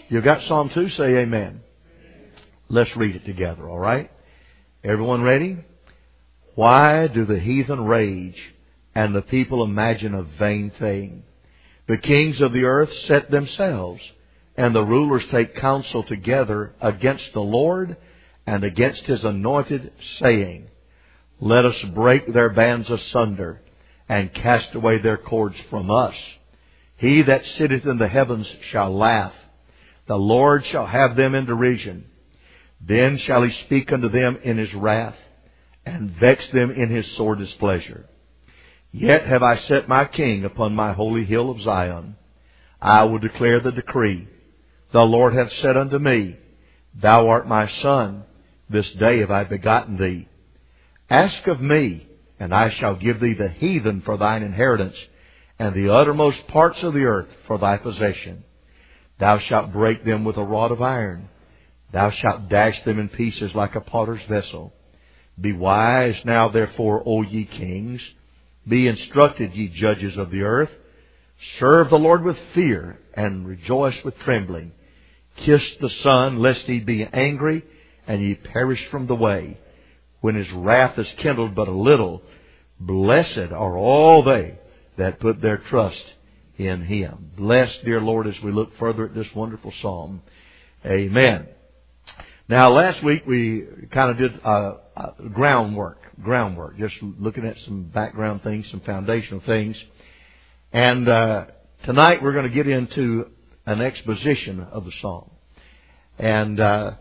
You got Psalm 2? Say amen. Let's read it together, all right? Everyone ready? Why do the heathen rage and the people imagine a vain thing? The kings of the earth set themselves, and the rulers take counsel together against the Lord and against His anointed, saying, Let us break their bands asunder and cast away their cords from us. He that sitteth in the heavens shall laugh. The Lord shall have them in derision. Then shall He speak unto them in His wrath, and vex them in His sore displeasure. Yet have I set my King upon my holy hill of Zion. I will declare the decree. The Lord hath said unto me, Thou art my Son. This day have I begotten thee. Ask of me, and I shall give thee the heathen for thine inheritance, and the uttermost parts of the earth for thy possession. Thou shalt break them with a rod of iron. Thou shalt dash them in pieces like a potter's vessel. Be wise now, therefore, O ye kings. Be instructed, ye judges of the earth. Serve the Lord with fear, and rejoice with trembling. Kiss the Son, lest He be angry, and ye perish from the way. When His wrath is kindled but a little, blessed are all they that put their trust in Him. Bless, dear Lord, as we look further at this wonderful psalm. Amen. Now, last week we kind of did groundwork, just looking at some background things, some foundational things. And tonight we're going to get into an exposition of the psalm. And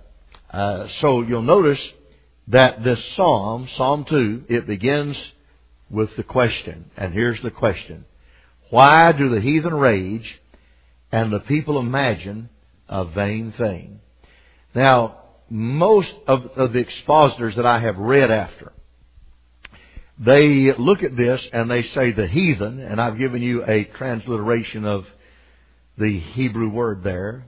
so you'll notice that this psalm, Psalm 2, it begins with the question. And here's the question. Why do the heathen rage and the people imagine a vain thing? Now, most of the expositors that I have read after, they look at this and they say the heathen, and I've given you a transliteration of the Hebrew word there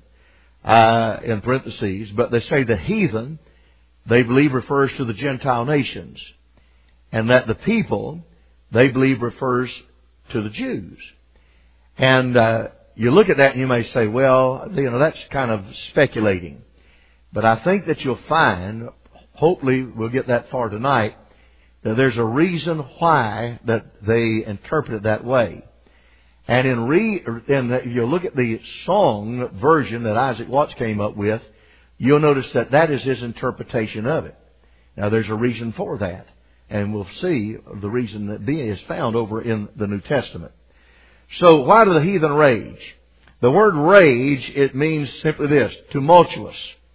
in parentheses, but they say the heathen, they believe refers to the Gentile nations, and that the people, they believe refers to the Jews. And you look at that and you may say, well, that's kind of speculating. But I think that you'll find, hopefully we'll get that far tonight, that there's a reason why that they interpret it that way. And if you look at the song version that Isaac Watts came up with, you'll notice that that is his interpretation of it. Now there's a reason for that. And we'll see the reason that is found over in the New Testament. So why do the heathen rage? The word rage, it means simply this, tumultuous.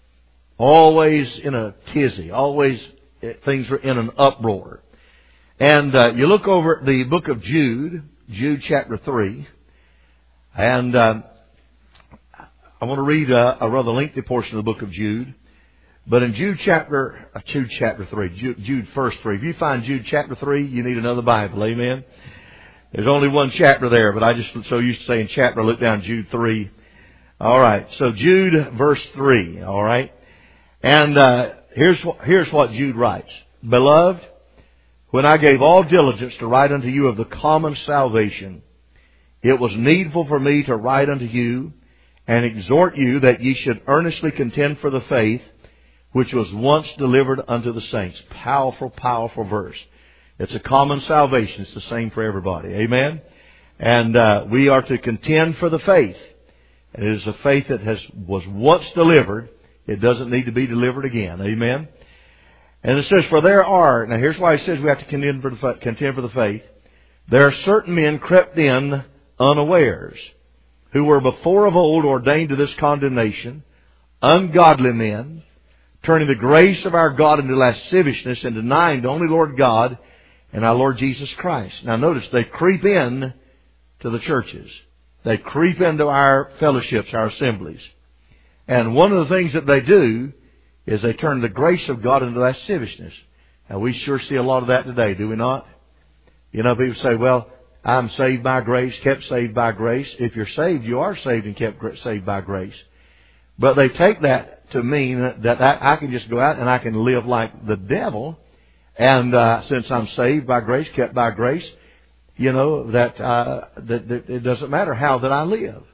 Always in a tizzy. Always things are in an uproar. And you look over at the book of Jude chapter 3. And I want to read a rather lengthy portion of the book of Jude. But in Jude chapter 3, Jude verse 3. If you find Jude chapter 3, you need another Bible. Amen. There's only one chapter there, but I just so used to saying chapter, I look down Jude 3. All right. So Jude verse 3. All right. And here's what Jude writes. Beloved, when I gave all diligence to write unto you of the common salvation, it was needful for me to write unto you and exhort you that ye should earnestly contend for the faith which was once delivered unto the saints. Powerful, powerful verse. It's a common salvation. It's the same for everybody. Amen? And we are to contend for the faith. And it is a faith that was once delivered. It doesn't need to be delivered again. Amen? And it says, for there are, now here's why it says we have to contend for the faith. There are certain men crept in unawares, who were before of old ordained to this condemnation, ungodly men, turning the grace of our God into lasciviousness and denying the only Lord God and our Lord Jesus Christ. Now notice, they creep in to the churches. They creep into our fellowships, our assemblies. And one of the things that they do is they turn the grace of God into lasciviousness. Now we sure see a lot of that today, do we not? You know, people say, well, I'm saved by grace, kept saved by grace. If you're saved, you are saved and kept saved by grace. But they take that to mean that I can just go out and I can live like the devil. And since I'm saved by grace, kept by grace, you know, that it doesn't matter how that I live.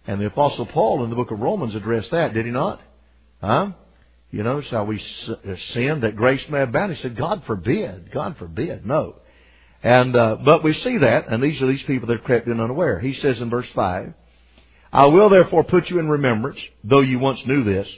And the Apostle Paul in the book of Romans addressed that, did he not? Huh? You know, shall we sin that grace may abound? He said, God forbid. God forbid. No. And, but we see that, and these are these people that crept in unaware. He says in verse 5, I will therefore put you in remembrance, though you once knew this,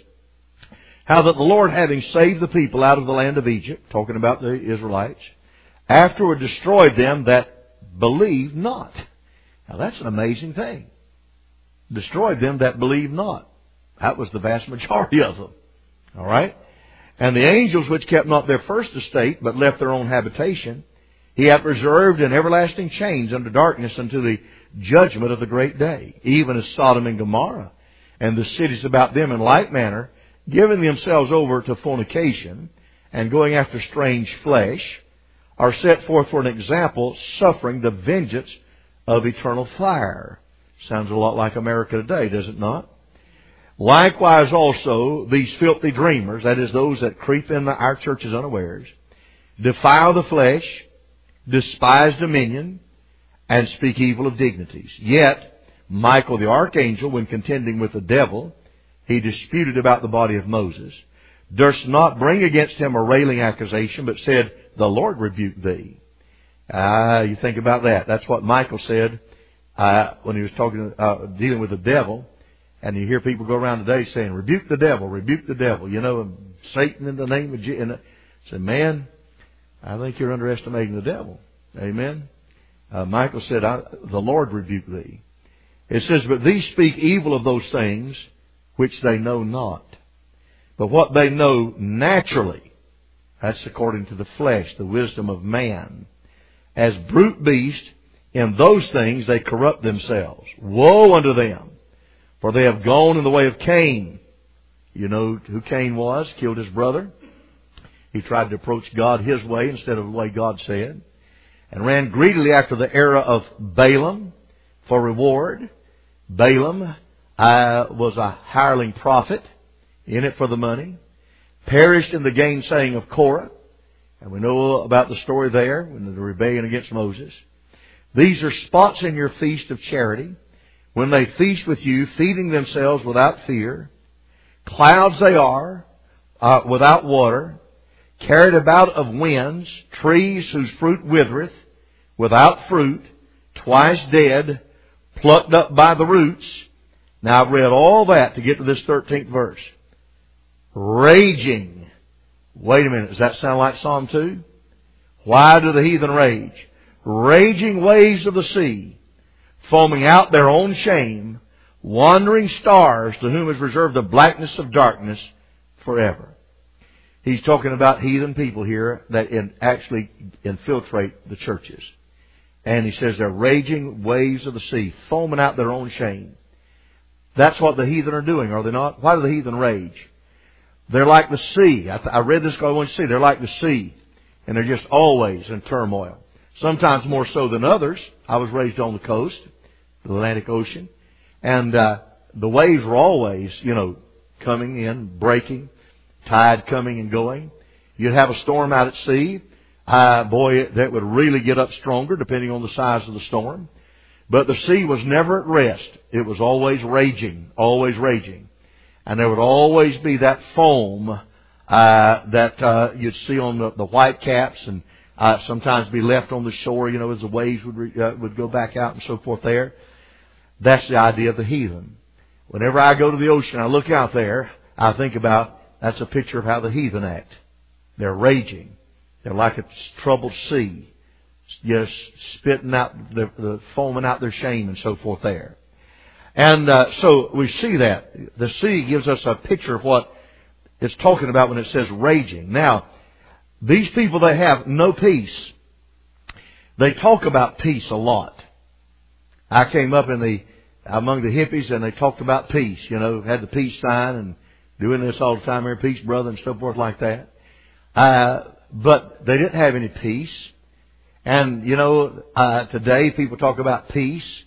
how that the Lord, having saved the people out of the land of Egypt, talking about the Israelites, afterward destroyed them that believed not. Now that's an amazing thing. Destroyed them that believed not. That was the vast majority of them. All right? And the angels which kept not their first estate, but left their own habitation, He hath reserved in everlasting chains under darkness unto the judgment of the great day, even as Sodom and Gomorrah, and the cities about them in like manner, giving themselves over to fornication, and going after strange flesh, are set forth for an example, suffering the vengeance of eternal fire. Sounds a lot like America today, does it not? Likewise also, these filthy dreamers, that is, those that creep into our churches unawares, defile the flesh, despise dominion, and speak evil of dignities. Yet, Michael the archangel, when contending with the devil, he disputed about the body of Moses, durst not bring against him a railing accusation, but said, the Lord rebuke thee. You think about that. That's what Michael said when he was dealing with the devil. And you hear people go around today saying, rebuke the devil, rebuke the devil. You know, Satan in the name of Jesus. And I said, man, I think you're underestimating the devil. Amen. Michael said, the Lord rebuke thee. It says, but these speak evil of those things which they know not. But what they know naturally, that's according to the flesh, the wisdom of man. As brute beasts, in those things they corrupt themselves. Woe unto them! For they have gone in the way of Cain. You know who Cain was? Killed his brother. He tried to approach God his way instead of the way God said. And ran greedily after the era of Balaam for reward. Balaam was a hireling prophet, in it for the money. Perished in the gainsaying of Korah. And we know about the story there, in the rebellion against Moses. These are spots in your feast of charity, when they feast with you, feeding themselves without fear. Clouds they are, without water, carried about of winds, trees whose fruit withereth, without fruit, twice dead, plucked up by the roots. Now I've read all that to get to this 13th verse. Raging. Wait a minute, does that sound like Psalm 2? Why do the heathen rage? Raging waves of the sea, foaming out their own shame, wandering stars to whom is reserved the blackness of darkness forever. He's talking about heathen people here that actually infiltrate the churches. And he says they're raging waves of the sea, foaming out their own shame. That's what the heathen are doing, are they not? Why do the heathen rage? They're like the sea. I read this because I want you to see. They're like the sea. And they're just always in turmoil. Sometimes more so than others. I was raised on the coast, the Atlantic Ocean. And the waves were always, coming in, breaking, tide coming and going. You'd have a storm out at sea. That would really get up stronger depending on the size of the storm. But the sea was never at rest. It was always raging, always raging. And there would always be that foam that you'd see on the white caps and sometimes be left on the shore, as the waves would go back out and so forth there. That's the idea of the heathen. Whenever I go to the ocean, I look out there, I think about, that's a picture of how the heathen act. They're raging. They're like a troubled sea, just spitting out, the foaming out their shame and so forth there. And so we see that. The sea gives us a picture of what it's talking about when it says raging. Now, these people, they have no peace. They talk about peace a lot. I came up among the hippies and they talked about peace, had the peace sign and doing this all the time here, peace brother and so forth like that. But they didn't have any peace. And, today people talk about peace,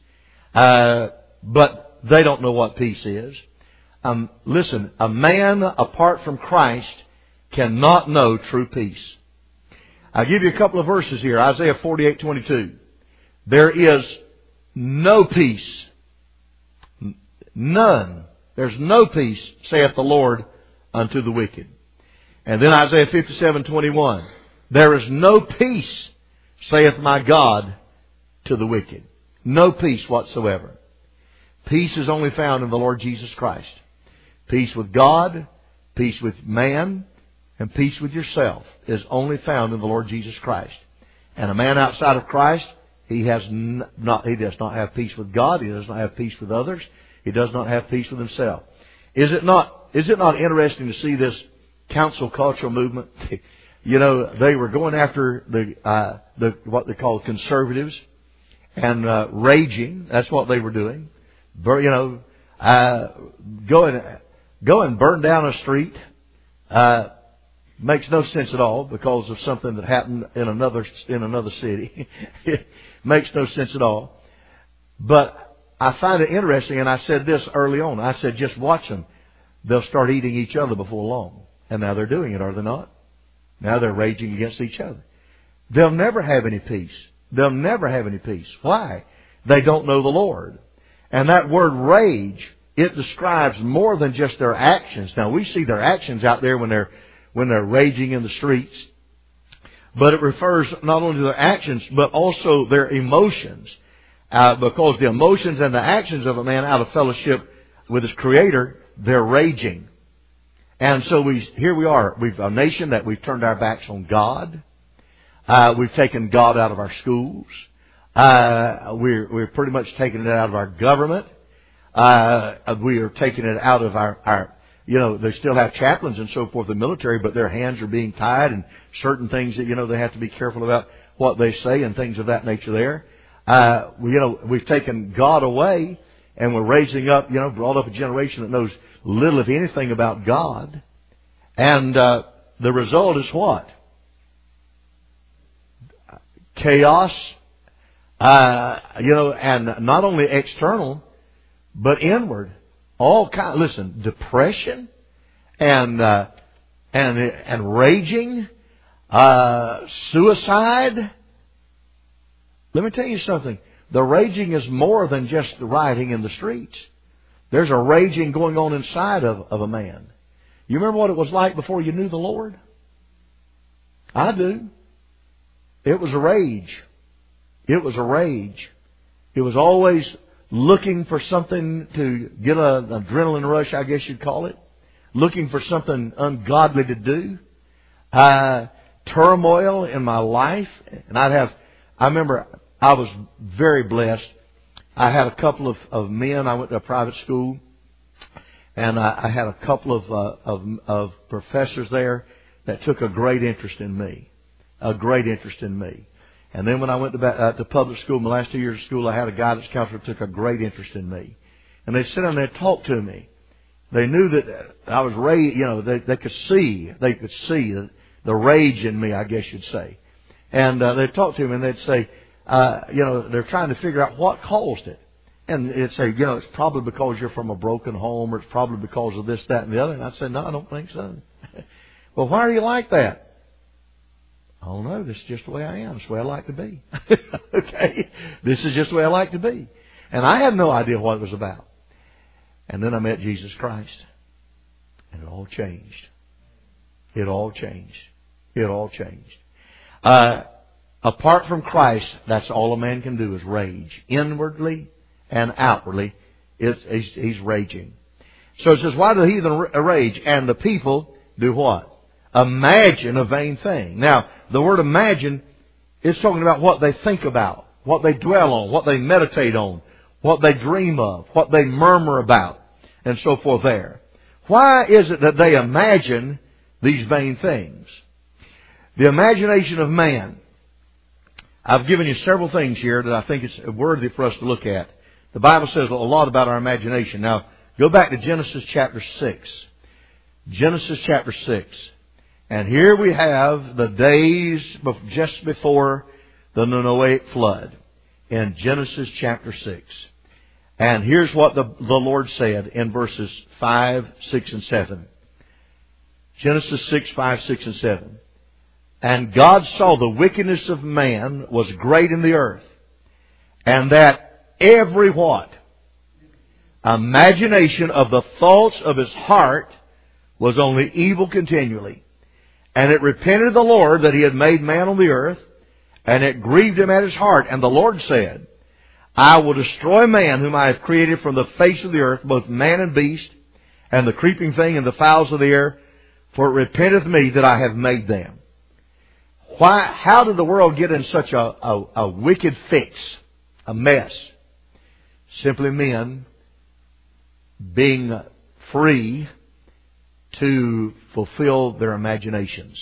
but they don't know what peace is. Listen, a man apart from Christ cannot know true peace. I'll give you a couple of verses here. Isaiah 48:22. There is no peace. None. There's no peace, saith the Lord, unto the wicked. And then Isaiah 57:21. There is no peace, saith my God, to the wicked. No peace whatsoever. Peace is only found in the Lord Jesus Christ. Peace with God, peace with man, and peace with yourself is only found in the Lord Jesus Christ. And a man outside of Christ, he does not have peace with God. He does not have peace with others. He does not have peace with himself. Is it not interesting to see this council culture movement? You know, they were going after the what they call conservatives and raging. That's what they were doing. You know, go and burn down a street. Makes no sense at all because of something that happened in another city. It makes no sense at all. But I find it interesting, and I said this early on. I said, just watch them. They'll start eating each other before long. And now they're doing it, are they not? Now they're raging against each other. They'll never have any peace. They'll never have any peace. Why? They don't know the Lord. And that word rage, it describes more than just their actions. Now we see their actions out there when they're raging in the streets. But it refers not only to their actions, but also their emotions. Because the emotions and the actions of a man out of fellowship with his Creator, they're raging. And so here we are. We've a nation that we've turned our backs on God. We've taken God out of our schools. We're pretty much taking it out of our government. We are taking it out of our you know, they still have chaplains and so forth in the military, but their hands are being tied and certain things that, you know, they have to be careful about what they say and things of that nature there. We've taken God away and we're raising up, you know, brought up a generation that knows little, if anything, about God. And the result is what? Chaos, and not only external, but inward. All kind. Listen, depression and raging, suicide. Let me tell you something. The raging is more than just the rioting in the streets. There's a raging going on inside of a man. You remember what it was like before you knew the Lord? I do. It was a rage. It was a rage. It was always looking for something to get an adrenaline rush, I guess you'd call it. Looking for something ungodly to do. Turmoil in my life. And I remember I was very blessed. I had a couple of men. I went to a private school. And I had a couple of professors there that took a great interest in me. A great interest in me. And then when I went to public school, my last 2 years of school, I had a guidance counselor who took a great interest in me. And they'd sit down and they'd talk to me. They knew that I was raised, you know, they could see the rage in me, I guess you'd say. And they'd talk to me and they'd say, they're trying to figure out what caused it. And it'd say, you know, it's probably because you're from a broken home, or it's probably because of this, that, and the other. And I'd say, no, I don't think so. Well, why are you like that? I don't know. This is just the way I am. It's the way I like to be. Okay? This is just the way I like to be. And I had no idea what it was about. And then I met Jesus Christ. And it all changed. It all changed. It all changed. Apart from Christ, that's all a man can do is rage. Inwardly and outwardly, he's raging. So it says, why do the heathen rage? And the people do what? Imagine a vain thing. Now, the word imagine is talking about what they think about, what they dwell on, what they meditate on, what they dream of, what they murmur about, and so forth there. Why is it that they imagine these vain things? The imagination of man. I've given you several things here that I think is worthy for us to look at. The Bible says a lot about our imagination. Now, go back to Genesis chapter 6. Genesis chapter 6. And here we have the days just before the Noahic flood in Genesis chapter 6. And here's what the Lord said in verses 5, 6, and 7. Genesis 6, 5, 6, and 7. And God saw the wickedness of man was great in the earth, and that every what? imagination of the thoughts of his heart was only evil continually. And it repented the Lord that he had made man on the earth, and it grieved him at his heart. And the Lord said, I will destroy man whom I have created from the face of the earth, both man and beast, and the creeping thing and the fowls of the air, for it repenteth me that I have made them. How did the world get in such a wicked fix, a mess? Simply men being free to fulfill their imaginations.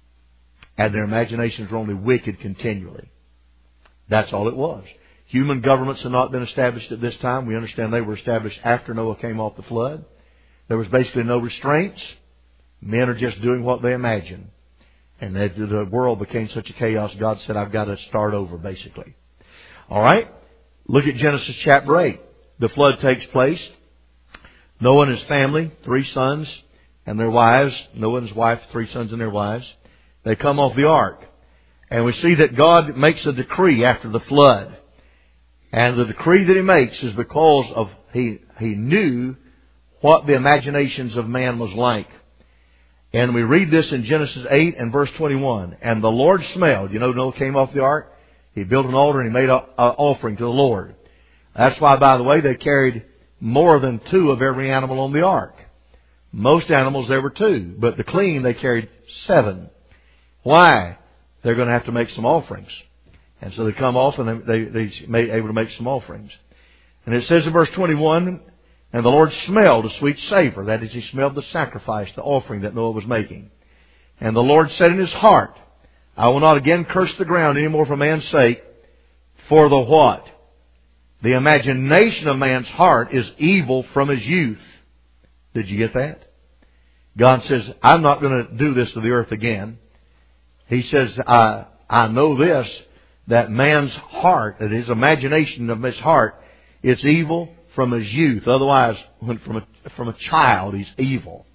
And their imaginations were only wicked continually. That's all it was. Human governments had not been established at this time. We understand they were established after Noah came off the flood. There was basically no restraints. Men are just doing what they imagine. And the world became such a chaos, God said, I've got to start over, basically. All right? Look at Genesis chapter 8. The flood takes place. Noah and his family, 3 sons and their wives. Noah and his wife, 3 sons and their wives. They come off the ark. And we see that God makes a decree after the flood. And the decree that He makes is because of He knew what the imaginations of man was like. And we read this in Genesis 8 and verse 21. And the Lord smelled. You know, Noah came off the ark. He built an altar and he made an offering to the Lord. That's why, by the way, they carried more than 2 of every animal on the ark. Most animals there were 2, but the clean they carried 7. Why? They're going to have to make some offerings. And so they come off and they able to make some offerings. And it says in verse 21, and the Lord smelled a sweet savor. That is, He smelled the sacrifice, the offering that Noah was making. And the Lord said in His heart, I will not again curse the ground any more for man's sake. For the what? The imagination of man's heart is evil from his youth. Did you get that? God says, I'm not going to do this to the earth again. He says, I know this, that man's heart, that his imagination of his heart, it's evil from his youth. Otherwise, from a child, he's evil.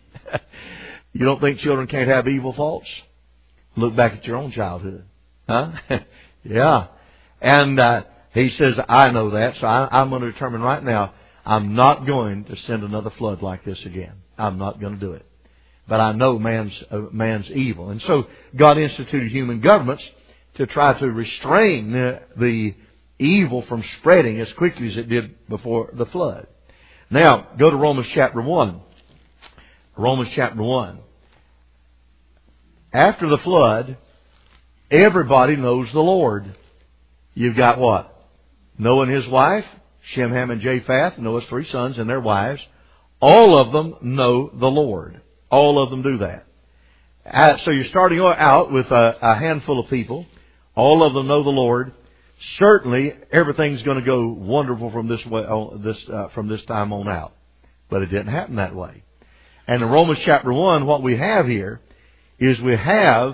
You don't think children can't have evil thoughts? Look back at your own childhood. Huh? Yeah. And He says, I know that, so I'm going to determine right now, I'm not going to send another flood like this again. I'm not going to do it. But I know man's evil. And so God instituted human governments to try to restrain the evil from spreading as quickly as it did before the flood. Now, go to Romans chapter 1. Romans chapter 1. After the flood, everybody knows the Lord. You've got what? Noah and his wife, Shem, Ham, and Japheth, Noah's 3 sons and their wives. All of them know the Lord. All of them do that. So you're starting out with a handful of people. All of them know the Lord. Certainly, everything's going to go wonderful from this time on out. But it didn't happen that way. And in Romans chapter 1, what we have here is we have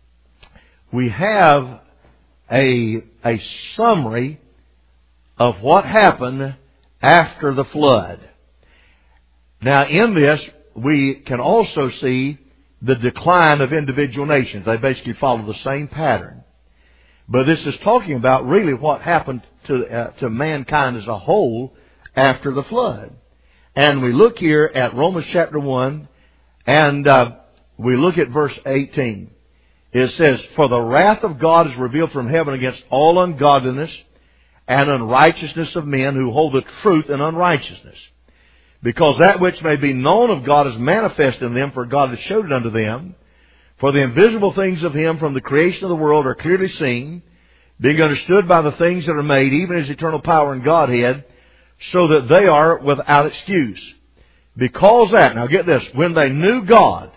a summary of what happened after the flood. Now, in this, we can also see the decline of individual nations. They basically follow the same pattern. But this is talking about really what happened to mankind as a whole after the flood. And we look here at Romans chapter 1, and we look at verse 18. It says, For the wrath of God is revealed from heaven against all ungodliness and unrighteousness of men who hold the truth in unrighteousness. Because that which may be known of God is manifest in them, for God has showed it unto them. For the invisible things of Him from the creation of the world are clearly seen, being understood by the things that are made, even His eternal power and Godhead, so that they are without excuse. Because that, now get this, when they knew God,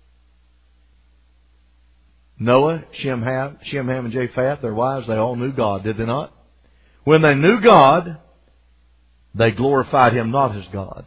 Noah, Shem, Ham, and Japheth, their wives, they all knew God, did they not? When they knew God, they glorified Him not as God.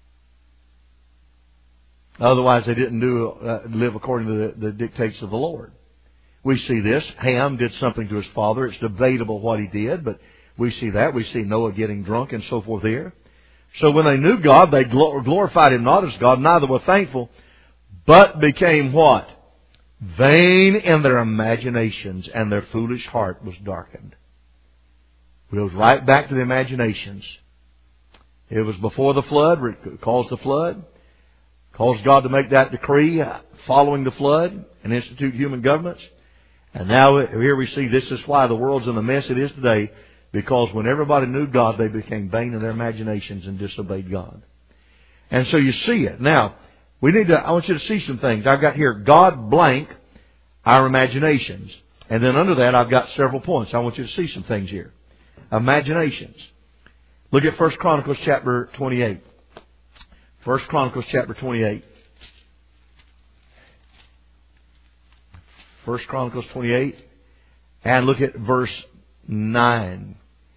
Otherwise, they didn't live according to the dictates of the Lord. We see this. Ham did something to his father. It's debatable what he did, but we see that. We see Noah getting drunk and so forth here. So when they knew God, they glorified Him not as God, neither were thankful, but became what? Vain in their imaginations, and their foolish heart was darkened. It goes right back to the imaginations. It was before the flood, caused the flood, caused God to make that decree following the flood and institute human governments. And now here we see this is why the world's in the mess it is today, because when everybody knew God, they became vain in their imaginations and disobeyed God. And so you see it. Now, I want you to see some things. I've got here, God blank our imaginations. And then under that, I've got several points. I want you to see some things here. Imaginations. Look at 1 Chronicles chapter 28. 1 Chronicles chapter 28. 1 Chronicles 28. And look at verse 9.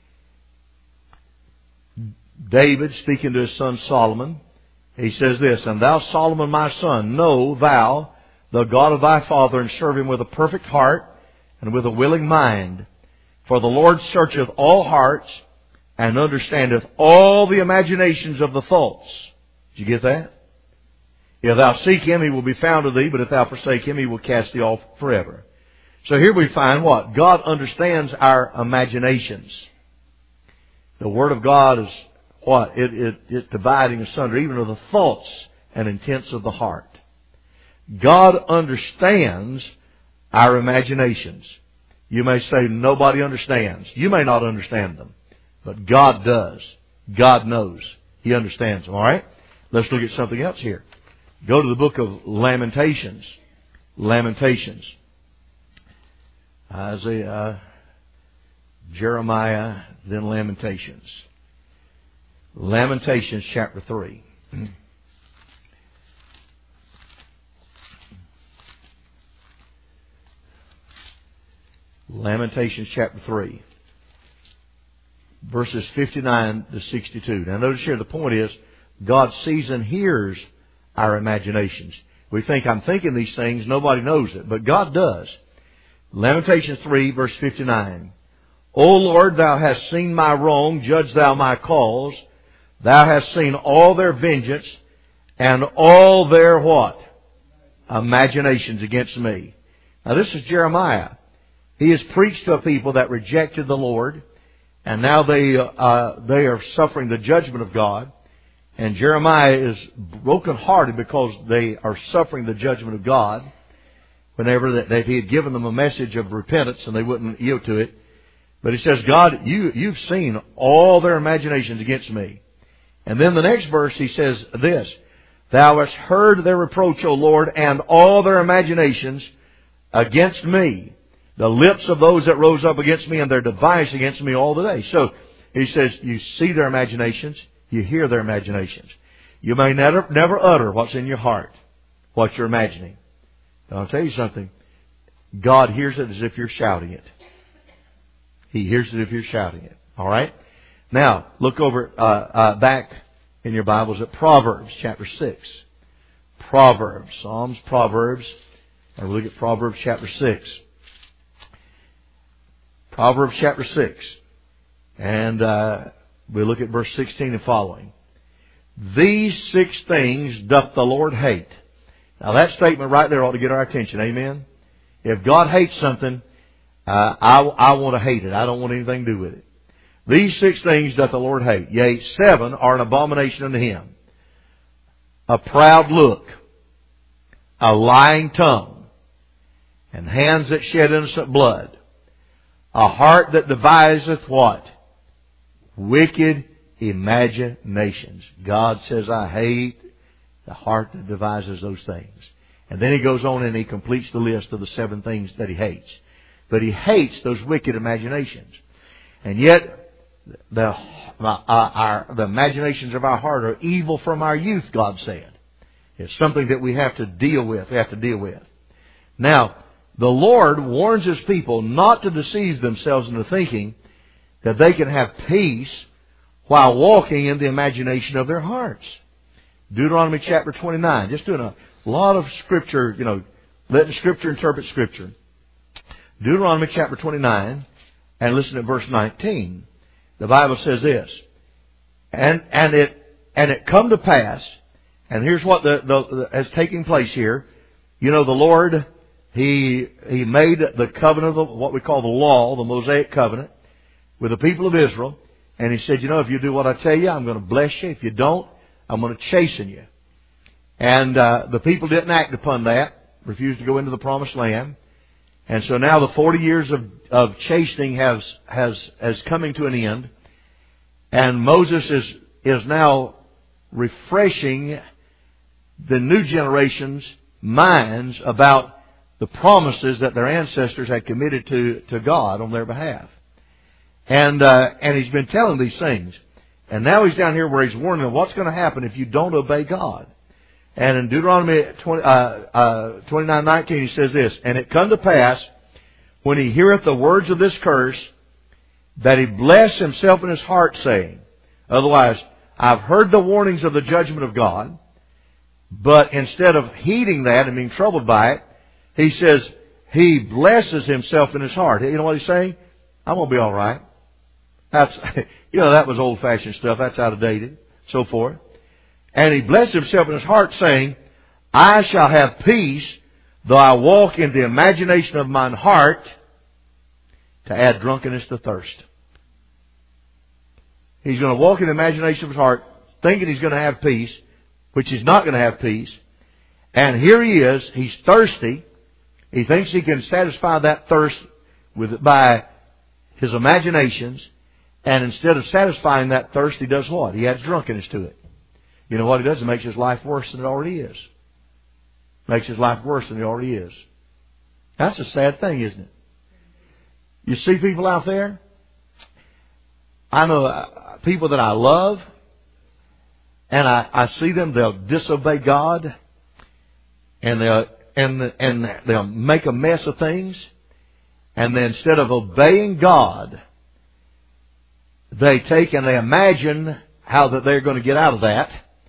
David, speaking to his son Solomon, he says this, And thou, Solomon, my son, know thou the God of thy father, and serve him with a perfect heart and with a willing mind. For the Lord searcheth all hearts, and understandeth all the imaginations of the thoughts. Did you get that? If thou seek him, he will be found of thee, but if thou forsake him, he will cast thee off forever. So here we find what? God understands our imaginations. The Word of God is what? It's dividing asunder even of the thoughts and intents of the heart. God understands our imaginations. You may say nobody understands. You may not understand them. But God does. God knows. He understands them. All right? Let's look at something else here. Go to the book of Lamentations. Lamentations. Isaiah, Jeremiah, then Lamentations. Lamentations chapter 3. Lamentations chapter 3. Verses 59 to 62. Now notice here the point is, God sees and hears our imaginations. We think, I'm thinking these things, nobody knows it. But God does. Lamentations 3 verse 59. O Lord, thou hast seen my wrong, judge thou my cause. Thou hast seen all their vengeance and all their what? Imaginations against me. Now this is Jeremiah. He has preached to a people that rejected the Lord, and now they are suffering the judgment of God. And Jeremiah is brokenhearted because they are suffering the judgment of God. Whenever that he had given them a message of repentance and they wouldn't yield to it. But he says, God, you've seen all their imaginations against me. And then the next verse he says this, Thou hast heard their reproach, O Lord, and all their imaginations against me. The lips of those that rose up against me and their device against me all the day. So he says, you see their imaginations, you hear their imaginations. You may never utter what's in your heart, what you're imagining. But I'll tell you something. God hears it as if you're shouting it. He hears it if you're shouting it. All right? Now, look over back in your Bibles at Proverbs chapter 6. Proverbs. Psalms, Proverbs. And we look at Proverbs chapter 6. Proverbs chapter 6. And we look at verse 16 and following. These 6 things doth the Lord hate. Now that statement right there ought to get our attention. Amen? If God hates something, I want to hate it. I don't want anything to do with it. These 6 things doth the Lord hate. Yea, 7 are an abomination unto Him. A proud look, a lying tongue, and hands that shed innocent blood. A heart that deviseth what? Wicked imaginations. God says, I hate the heart that devises those things. And then he goes on and he completes the list of the 7 things that he hates. But he hates those wicked imaginations. And yet, the imaginations of our heart are evil from our youth, God said. It's something that we have to deal with. Now, the Lord warns His people not to deceive themselves into thinking that they can have peace while walking in the imagination of their hearts. Deuteronomy chapter 29. Just doing a lot of Scripture, letting Scripture interpret Scripture. Deuteronomy chapter 29, and listen to verse 19. The Bible says this, and it come to pass, and here's what has taken place here. The Lord, He made the covenant of what we call the law, the Mosaic covenant, with the people of Israel, And he said, if you do what I tell you, I'm going to bless you. If you don't, I'm going to chasten you. And the people didn't act upon that, refused to go into the promised land. And so now the 40 years of chastening has coming to an end. And Moses is now refreshing the new generation's minds about the promises that their ancestors had committed to God on their behalf. And he's been telling these things. And now he's down here where he's warning them what's going to happen if you don't obey God. And in Deuteronomy 29:19 he says this, "And it come to pass, when he heareth the words of this curse, that he bless himself in his heart, saying," otherwise, I've heard the warnings of the judgment of God, but instead of heeding that and being troubled by it, he says he blesses himself in his heart. You know what he's saying? I'm going to be all right. That's, that was old-fashioned stuff. That's outdated. So forth. And he blessed himself in his heart, saying, I shall have peace, though I walk in the imagination of mine heart, to add drunkenness to thirst. He's going to walk in the imagination of his heart, thinking he's going to have peace, which he's not going to have peace. And here he is. He's thirsty. He thinks he can satisfy that thirst by his imaginations. And instead of satisfying that thirst, he does what? He adds drunkenness to it. You know what he does? It makes his life worse than it already is. Makes his life worse than it already is. That's a sad thing, isn't it? You see people out there? I know people that I love, and I see them, they'll disobey God, and they'll make a mess of things, and then instead of obeying God, they take and they imagine how that they're going to get out of that.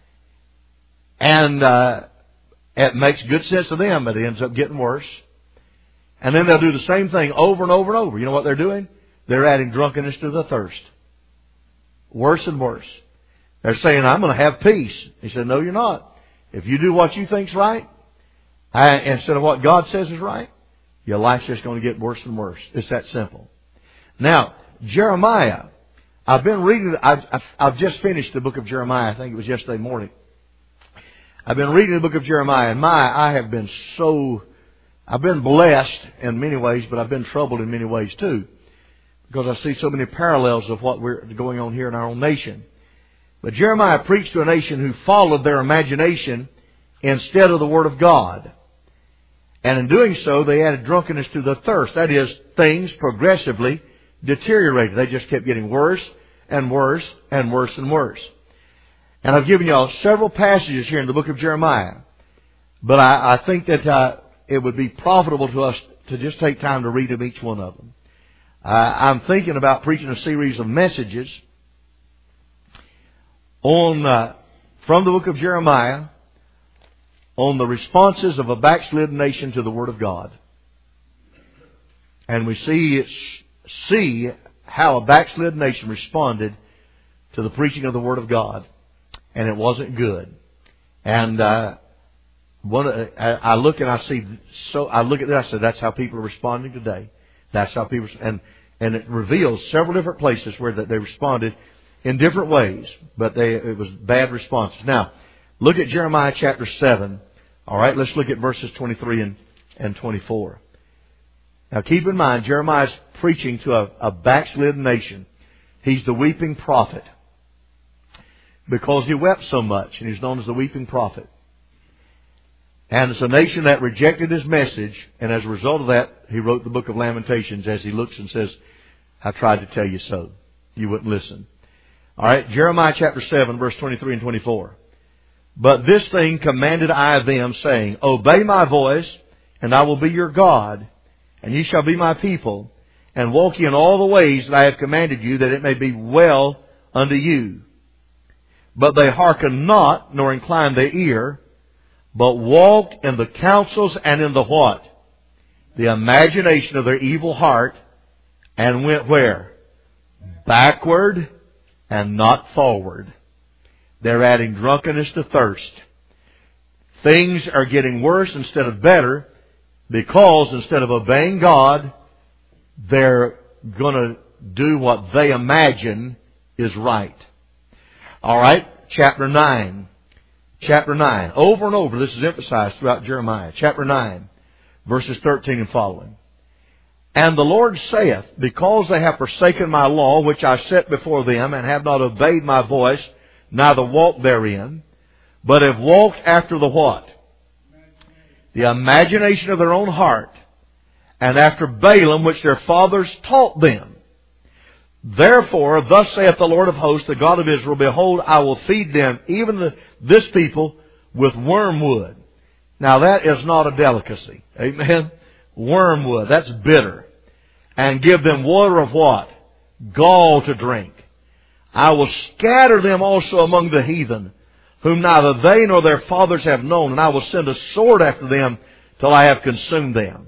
And it makes good sense to them, but it ends up getting worse. And then they'll do the same thing over and over and over. You know what they're doing? They're adding drunkenness to the thirst. Worse and worse. They're saying, I'm going to have peace. He said, no, you're not. If you do what you think's right, instead of what God says is right, your life's just going to get worse and worse. It's that simple. Now, Jeremiah. I've been reading, I've just finished the book of Jeremiah. I think it was yesterday morning. I've been reading the book of Jeremiah, and I've been blessed in many ways, but I've been troubled in many ways too. Because I see so many parallels of what we're going on here in our own nation. But Jeremiah preached to a nation who followed their imagination instead of the Word of God. And in doing so, they added drunkenness to the thirst. That is, things progressively deteriorated. They just kept getting worse and worse and worse and worse. And I've given you all several passages here in the book of Jeremiah. But I think that it would be profitable to us to just take time to read them, each one of them. I'm thinking about preaching a series of messages from the book of Jeremiah on the responses of a backslidden nation to the Word of God. And we see how a backslidden nation responded to the preaching of the Word of God. And it wasn't good. And I look and I see, so I look at that, I say, that's how people are responding today. That's how people, and it reveals several different places where they responded in different ways, but it was bad responses. Now, look at Jeremiah chapter 7. All right, let's look at verses 23 and 24. Now, keep in mind, Jeremiah's preaching to a backslidden nation. He's the weeping prophet because he wept so much, and he's known as the weeping prophet. And it's a nation that rejected his message, and as a result of that, he wrote the book of Lamentations as he looks and says, I tried to tell you so. You wouldn't listen. All right, Jeremiah chapter 7, verse 23 and 24. But this thing commanded I them, saying, Obey my voice, and I will be your God, and ye shall be my people, and walk ye in all the ways that I have commanded you, that it may be well unto you. But they hearkened not, nor inclined their ear, but walked in the counsels and in the what? The imagination of their evil heart, and went where? Backward and not forward. They're adding drunkenness to thirst. Things are getting worse instead of better, because instead of obeying God, they're going to do what they imagine is right. All right, chapter 9. Chapter 9. Over and over, this is emphasized throughout Jeremiah. Chapter 9, verses 13 and following. And the Lord saith, because they have forsaken my law, which I set before them, and have not obeyed my voice, neither walked therein, but have walked after the what? The imagination of their own heart, and after Balaam, which their fathers taught them. Therefore, thus saith the Lord of hosts, the God of Israel, behold, I will feed them, even this people, with wormwood. Now that is not a delicacy. Amen? Wormwood, that's bitter. And give them water of what? Gall to drink. I will scatter them also among the heathen, whom neither they nor their fathers have known, and I will send a sword after them till I have consumed them.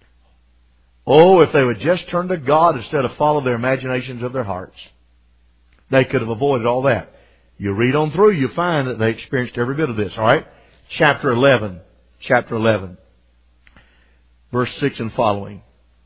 Oh, if they would just turn to God instead of follow their imaginations of their hearts. They could have avoided all that. You read on through, you find that they experienced every bit of this. All right? Chapter 11. Chapter 11. Verse 6 and following.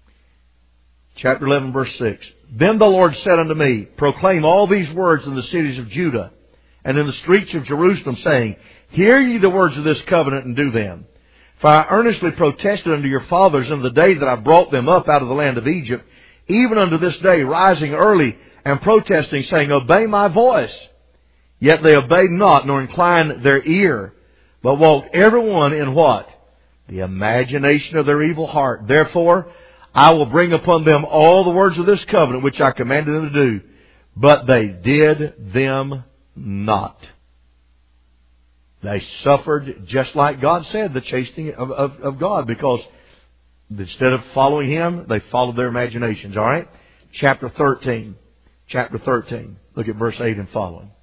Chapter 11, verse 6. Then the Lord said unto me, proclaim all these words in the cities of Judah and in the streets of Jerusalem, saying, hear ye the words of this covenant and do them. For I earnestly protested unto your fathers in the day that I brought them up out of the land of Egypt, even unto this day, rising early and protesting, saying, obey my voice. Yet they obeyed not, nor inclined their ear, but walked every one in what? The imagination of their evil heart. Therefore, I will bring upon them all the words of this covenant which I commanded them to do. But they did them not. They suffered just like God said, the chastening of God, because instead of following Him, they followed their imaginations. All right? Chapter 13. Chapter 13. Look at verse 8 and following.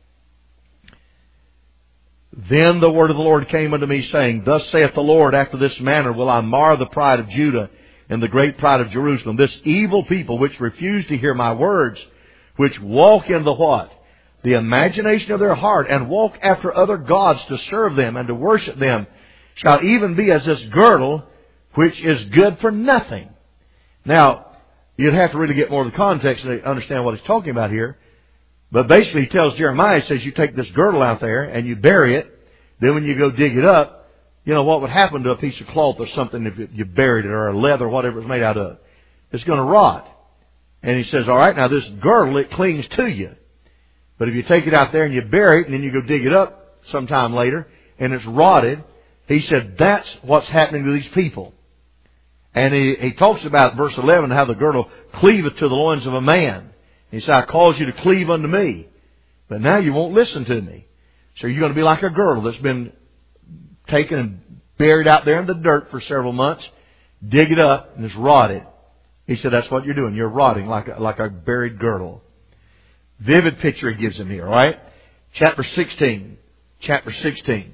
Then the word of the Lord came unto me, saying, thus saith the Lord, after this manner will I mar the pride of Judah and the great pride of Jerusalem. This evil people which refuse to hear my words, which walk in the what? The imagination of their heart, and walk after other gods to serve them and to worship them, shall even be as this girdle, which is good for nothing. Now, you'd have to really get more of the context to understand what he's talking about here. But basically, he tells Jeremiah, he says, you take this girdle out there and you bury it. Then when you go dig it up, you know, what would happen to a piece of cloth or something if you buried it, or a leather, or whatever it's made out of? It's going to rot. And he says, all right, now this girdle, it clings to you. But if you take it out there and you bury it, and then you go dig it up sometime later, and it's rotted, he said, that's what's happening to these people. And he talks about, verse 11, how the girdle cleaveth to the loins of a man. He said, I caused you to cleave unto me, but now you won't listen to me. So you're going to be like a girdle that's been taken and buried out there in the dirt for several months. Dig it up, and it's rotted. He said, that's what you're doing. You're rotting like a buried girdle. Vivid picture he gives him here, all right? Chapter 16. Chapter 16.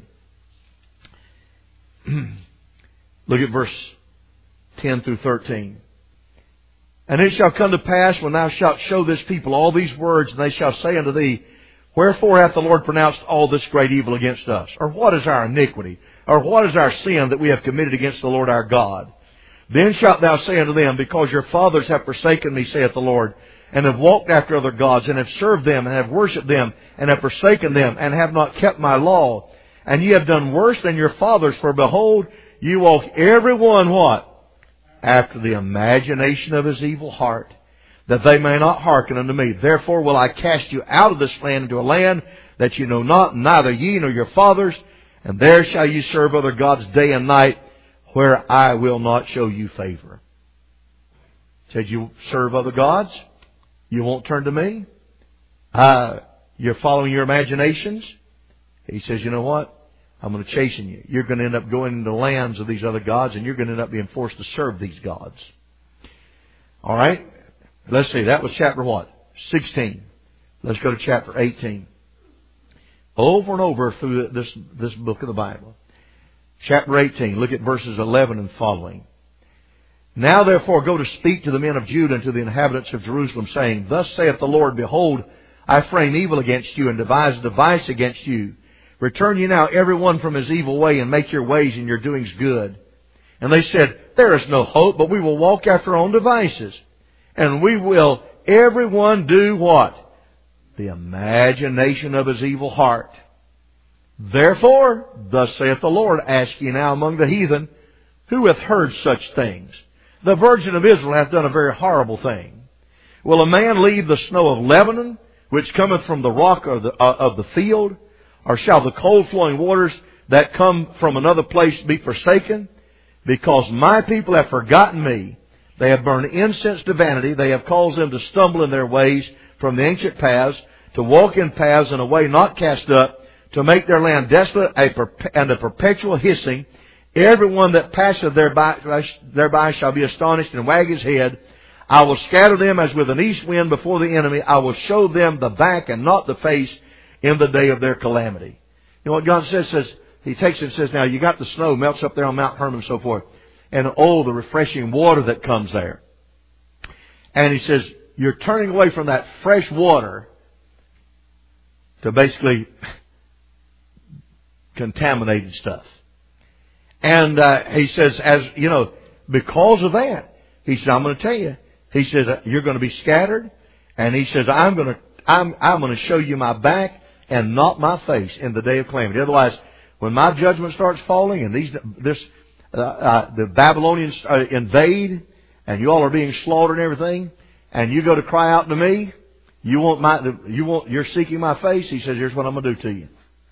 Look at verse 10 through 13. And it shall come to pass, when thou shalt show this people all these words, and they shall say unto thee, wherefore hath the Lord pronounced all this great evil against us? Or what is our iniquity? Or what is our sin that we have committed against the Lord our God? Then shalt thou say unto them, because your fathers have forsaken me, saith the Lord, and have walked after other gods, and have served them, and have worshipped them, and have forsaken them, and have not kept my law. And ye have done worse than your fathers, for behold, ye walk every one what? After the imagination of his evil heart, that they may not hearken unto me. Therefore will I cast you out of this land into a land that you know not, neither ye nor your fathers, and there shall ye serve other gods day and night, where I will not show you favor. Said you serve other gods? You won't turn to me? You're following your imaginations? He says, you know what? I'm going to chasten you. You're going to end up going into the lands of these other gods, and you're going to end up being forced to serve these gods. All right? Let's see. That was chapter what? 16. Let's go to chapter 18. Over and over through this book of the Bible. Chapter 18. Look at verses 11 and following. Now therefore go to speak to the men of Judah and to the inhabitants of Jerusalem, saying, thus saith the Lord, behold, I frame evil against you, and devise a device against you. Return ye now every one from his evil way, and make your ways and your doings good. And they said, there is no hope, but we will walk after our own devices. And we will every one do what? the imagination of his evil heart. Therefore, thus saith the Lord, ask ye now among the heathen, who hath heard such things? The virgin of Israel hath done a very horrible thing. Will a man leave the snow of Lebanon, which cometh from the rock of the field? Or shall the cold flowing waters that come from another place be forsaken? Because my people have forgotten me. They have burned incense to vanity. They have caused them to stumble in their ways from the ancient paths, to walk in paths in a way not cast up, to make their land desolate and a perpetual hissing. Everyone that passeth thereby shall be astonished and wag his head. I will scatter them as with an east wind before the enemy. I will show them the back and not the face in the day of their calamity. You know what God says? He takes it and says, now you got the snow, melts up there on Mount Hermon and so forth. And the refreshing water that comes there. And He says, you're turning away from that fresh water to basically contaminated stuff. And He says, as you know, because of that, He said, I'm going to tell you. He says, you're going to be scattered. And He says, I'm going to show you my back and not my face in the day of calamity. Otherwise, when my judgment starts falling and the Babylonians invade and you all are being slaughtered and everything, and you go to cry out to me, you're seeking my face. He says, here's what I'm going to do to you.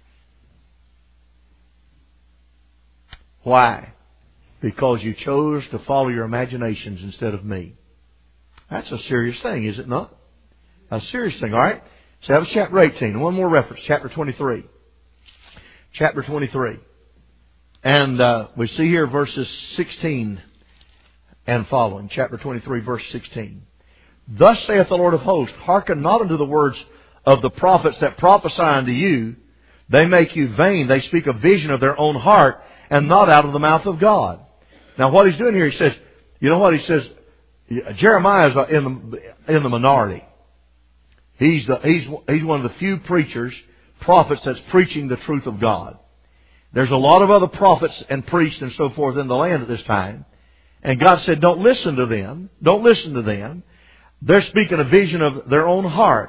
Why? Because you chose to follow your imaginations instead of me. That's a serious thing, is it not? A serious thing, all right? So that was chapter 18. One more reference, chapter 23. Chapter 23. And we see here verses 16 and following. Chapter 23, verse 16. Thus saith the Lord of hosts, hearken not unto the words of the prophets that prophesy unto you. They make you vain. They speak a vision of their own heart and not out of the mouth of God. Now what he's doing here, he says, you know what he says? Jeremiah is in the minority. He's one of the few prophets that's preaching the truth of God. There's a lot of other prophets and priests and so forth in the land at this time. And God said, don't listen to them. Don't listen to them. They're speaking a vision of their own heart.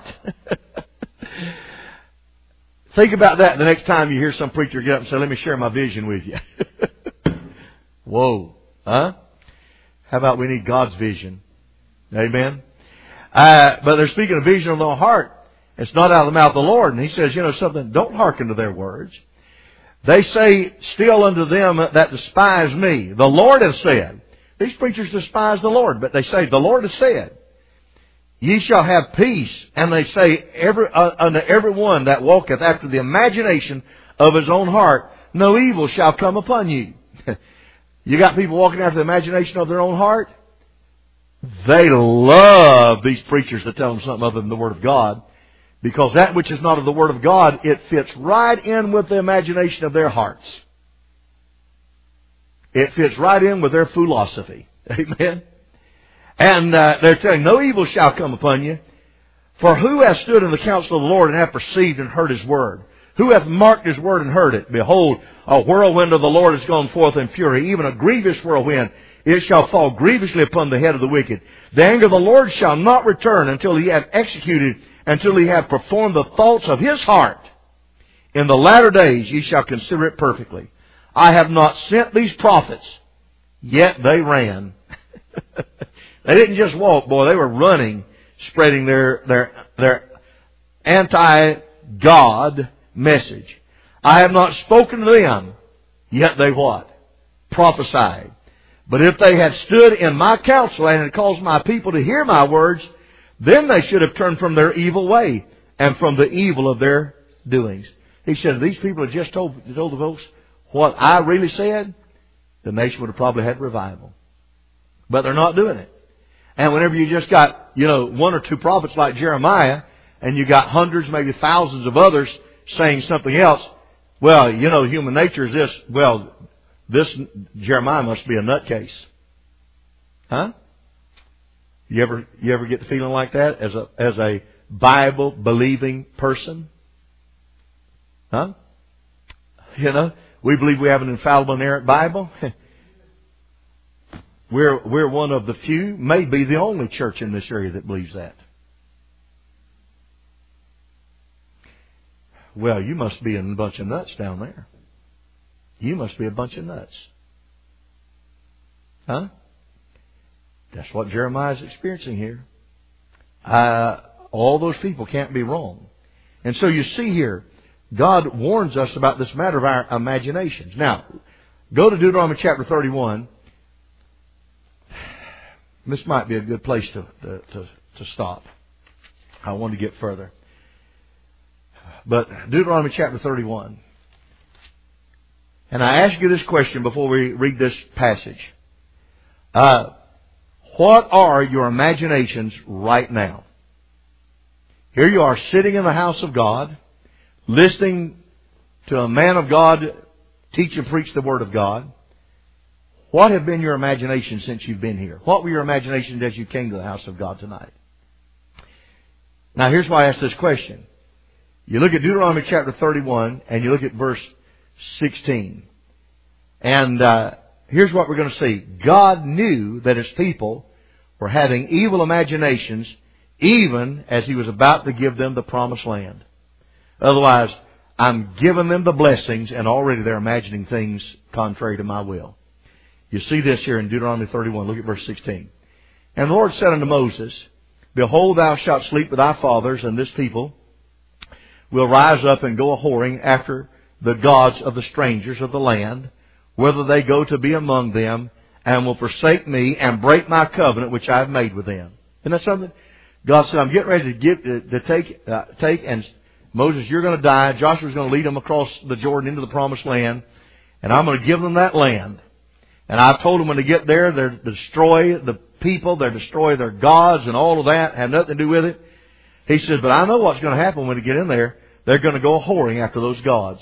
Think about that the next time you hear some preacher get up and say, let me share my vision with you. Whoa. Huh? How about we need God's vision? Amen. But they're speaking a vision of their own heart. It's not out of the mouth of the Lord. And He says, something, don't hearken to their words. They say still unto them that despise me. The Lord has said. These preachers despise the Lord, but they say, the Lord has said, ye shall have peace. And they say, unto every one that walketh after the imagination of his own heart, no evil shall come upon you. You got people walking after the imagination of their own heart? They love these preachers that tell them something other than the Word of God. Because that which is not of the Word of God, it fits right in with the imagination of their hearts. It fits right in with their philosophy. Amen? And they're telling, no evil shall come upon you. For who hath stood in the counsel of the Lord and hath perceived and heard His word? Who hath marked His word and heard it? Behold, a whirlwind of the Lord is gone forth in fury, even a grievous whirlwind. It shall fall grievously upon the head of the wicked. The anger of the Lord shall not return until He have executed, until He have performed the thoughts of His heart. In the latter days ye shall consider it perfectly. I have not sent these prophets, yet they ran. They didn't just walk, boy, they were running, spreading their anti-God message. I have not spoken to them, yet they what? Prophesied. But if they had stood in my counsel and had caused my people to hear my words, then they should have turned from their evil way and from the evil of their doings. He said, if these people had just told the folks what I really said, the nation would have probably had revival. But they're not doing it. And whenever you just got, one or two prophets like Jeremiah, and you got hundreds, maybe thousands of others saying something else, well, human nature is this. Well, this Jeremiah must be a nutcase. Huh? You ever get the feeling like that as a Bible believing person? Huh? We believe we have an infallible, inerrant Bible. We're one of the few, maybe the only church in this area that believes that. Well, you must be a bunch of nuts down there. You must be a bunch of nuts. Huh? That's what Jeremiah is experiencing here. All those people can't be wrong. And so you see here, God warns us about this matter of our imaginations. Now, go to Deuteronomy chapter 31. This might be a good place to stop. I want to get further. But Deuteronomy chapter 31. And I ask you this question before we read this passage. What are your imaginations right now? Here you are sitting in the house of God, listening to a man of God teach and preach the Word of God. What have been your imaginations since you've been here? What were your imaginations as you came to the house of God tonight? Now here's why I ask this question. You look at Deuteronomy chapter 31 and you look at verse 16. And here's what we're going to see. God knew that His people were having evil imaginations even as He was about to give them the promised land. Otherwise, I'm giving them the blessings and already they're imagining things contrary to my will. You see this here in Deuteronomy 31. Look at verse 16. And the Lord said unto Moses, Behold, thou shalt sleep with thy fathers, and this people will rise up and go a-whoring after the gods of the strangers of the land, whether they go to be among them, and will forsake me and break my covenant which I have made with them. Isn't that something? God said, I'm getting ready to take, and Moses, you're going to die. Joshua's going to lead them across the Jordan into the promised land, and I'm going to give them that land. And I've told them when they get there, they're destroy the people, they destroy their gods and all of that, have nothing to do with it. He says, but I know what's going to happen when they get in there. They're going to go a-whoring after those gods.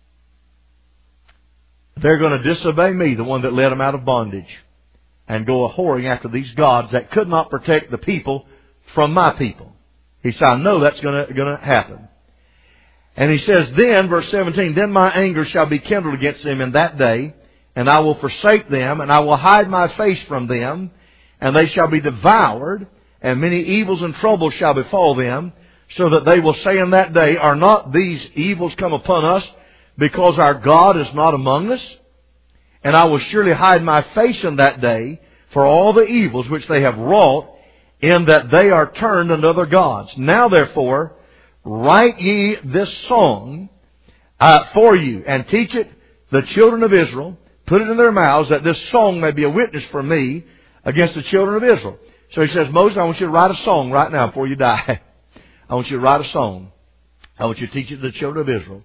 They're going to disobey me, the one that led them out of bondage, and go a-whoring after these gods that could not protect the people from my people. He said, I know that's going to happen. And he says, then, verse 17, then my anger shall be kindled against them in that day, and I will forsake them, and I will hide my face from them, and they shall be devoured, and many evils and troubles shall befall them, so that they will say in that day, Are not these evils come upon us, because our God is not among us? And I will surely hide my face in that day for all the evils which they have wrought, in that they are turned unto other gods. Now therefore, write ye this song for you, and teach it the children of Israel. Put it in their mouths, that this song may be a witness for me against the children of Israel. So he says, Moses, I want you to write a song right now before you die. I want you to write a song. I want you to teach it to the children of Israel.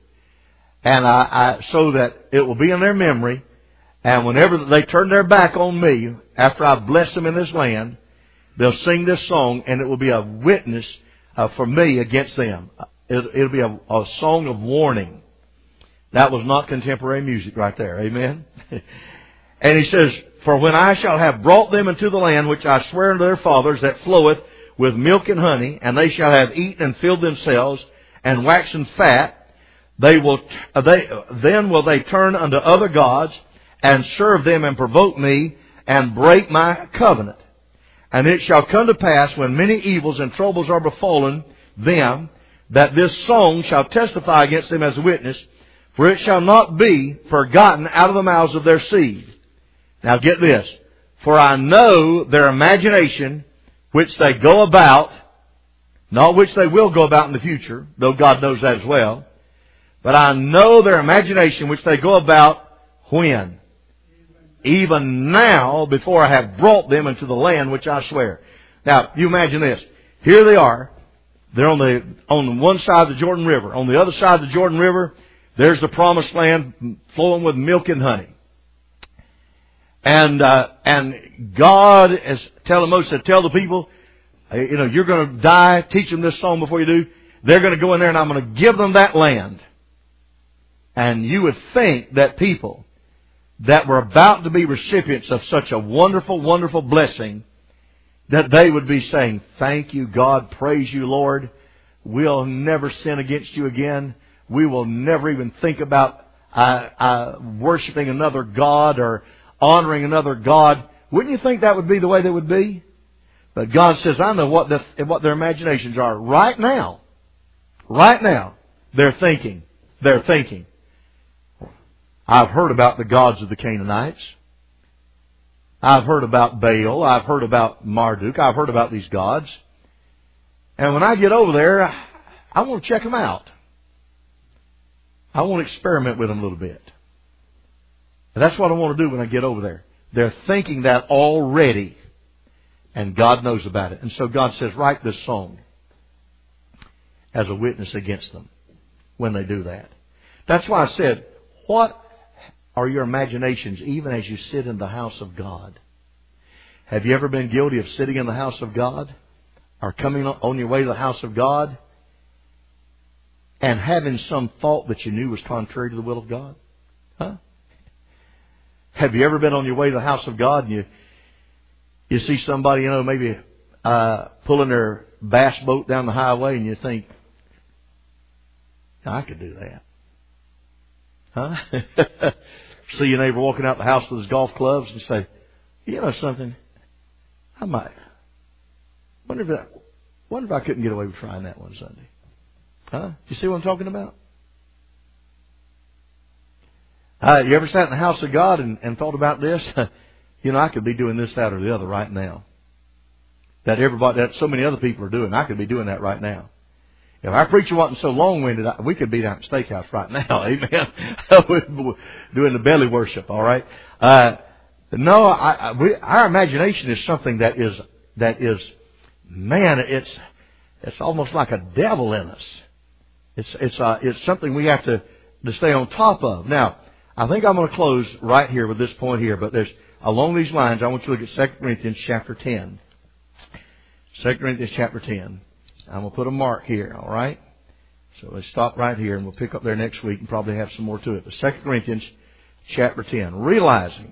And so that it will be in their memory. And whenever they turn their back on me, after I've blessed them in this land, they'll sing this song, and it will be a witness for me against them. It'll be a song of warning. That was not contemporary music right there. Amen? And he says, For when I shall have brought them into the land which I swear unto their fathers, that floweth with milk and honey, and they shall have eaten and filled themselves, and waxen fat, then will they turn unto other gods, and serve them, and provoke me, and break my covenant. And it shall come to pass, when many evils and troubles are befallen them, that this song shall testify against them as a witness, for it shall not be forgotten out of the mouths of their seed. Now get this. For I know their imagination, which they go about, not which they will go about in the future, though God knows that as well. But I know their imagination, which they go about when? Even now, before I have brought them into the land which I swear. Now, you imagine this. Here they are. They're on one side of the Jordan River. On the other side of the Jordan River, there's the promised land flowing with milk and honey. And God is telling Moses, tell the people, you're going to die. Teach them this song before you do. They're going to go in there and I'm going to give them that land. And you would think that people that were about to be recipients of such a wonderful, wonderful blessing, that they would be saying, thank you, God, praise you, Lord. We'll never sin against you again. We will never even think about worshiping another God or honoring another God. Wouldn't you think that would be the way they would be? But God says, I know what their imaginations are right now. Right now. They're thinking. I've heard about the gods of the Canaanites. I've heard about Baal. I've heard about Marduk. I've heard about these gods. And when I get over there, I want to check them out. I want to experiment with them a little bit. And that's what I want to do when I get over there. They're thinking that already. And God knows about it. And so God says, write this song as a witness against them when they do that. That's why I said, what are your imaginations even as you sit in the house of God? Have you ever been guilty of sitting in the house of God? Or coming on your way to the house of God and having some thought that you knew was contrary to the will of God? Huh? Have you ever been on your way to the house of God and you see somebody, maybe pulling their bass boat down the highway and you think, I could do that. Huh? See your neighbor walking out the house with his golf clubs and say, you know something? I might. Wonder if I couldn't get away with trying that one Sunday. Huh? You see what I'm talking about? You ever sat in the house of God and thought about this? I could be doing this, that, or the other right now. That so many other people are doing. I could be doing that right now. If our preacher wasn't so long-winded, we could be down at the steakhouse right now. Amen. Doing the belly worship. All right. No, our imagination is something that is, man, it's almost like a devil in us. It's something we have to stay on top of. Now, I think I'm going to close right here with this point here, but along these lines, I want you to look at 2 Corinthians chapter 10. 2 Corinthians chapter 10. I'm going to put a mark here, all right? So let's stop right here, and we'll pick up there next week and probably have some more to it. But 2 Corinthians chapter 10, realizing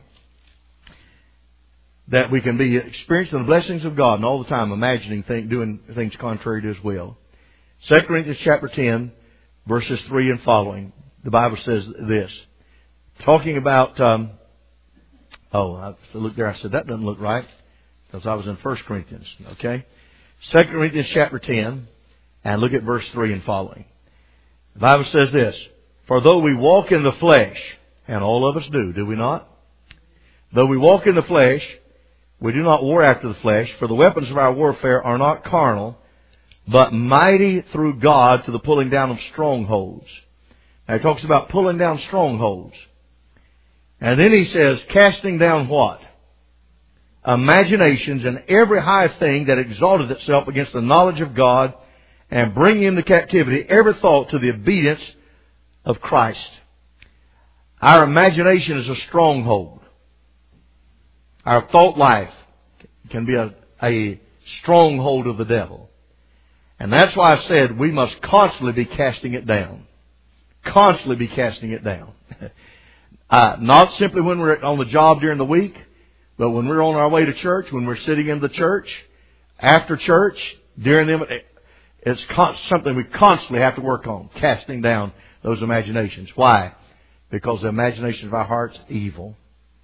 that we can be experiencing the blessings of God and all the time imagining doing things contrary to His will. 2 Corinthians chapter 10, verses 3 and following, the Bible says this. Talking about, I looked there, I said, that doesn't look right, because I was in 1 Corinthians, okay? 2 Corinthians chapter 10, and look at verse 3 and following. The Bible says this, for though we walk in the flesh, and all of us do we not? Though we walk in the flesh, we do not war after the flesh, for the weapons of our warfare are not carnal, but mighty through God to the pulling down of strongholds. Now he talks about pulling down strongholds. And then he says, casting down what? Imaginations and every high thing that exalted itself against the knowledge of God, and bringing into captivity every thought to the obedience of Christ. Our imagination is a stronghold. Our thought life can be a stronghold of the devil. And that's why I said we must constantly be casting it down. Constantly be casting it down. Not simply when we're on the job during the week, but when we're on our way to church, when we're sitting in the church, after church, during them, it's something we constantly have to work on, casting down those imaginations. Why? Because the imagination of our heart's evil.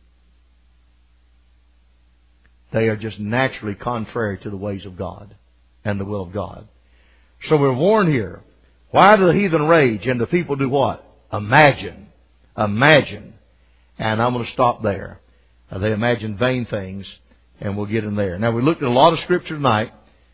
They are just naturally contrary to the ways of God and the will of God. So we're warned here. Why do the heathen rage and the people do what? Imagine. Imagine. And I'm going to stop there. They imagine vain things, and we'll get in there. Now, we looked at a lot of Scripture tonight,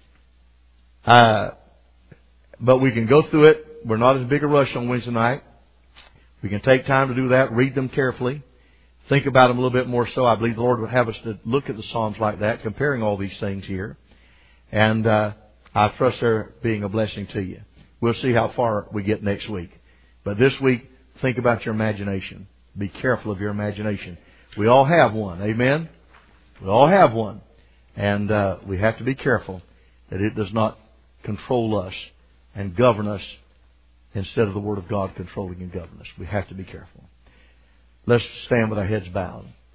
but we can go through it. We're not as big a rush on Wednesday night. We can take time to do that, read them carefully, think about them a little bit more so. I believe the Lord would have us to look at the Psalms like that, comparing all these things here. And I trust they're being a blessing to you. We'll see how far we get next week. But this week, think about your imagination. Be careful of your imagination. We all have one. Amen? We all have one. And we have to be careful that it does not control us and govern us instead of the Word of God controlling and governing us. We have to be careful. Let's stand with our heads bowed.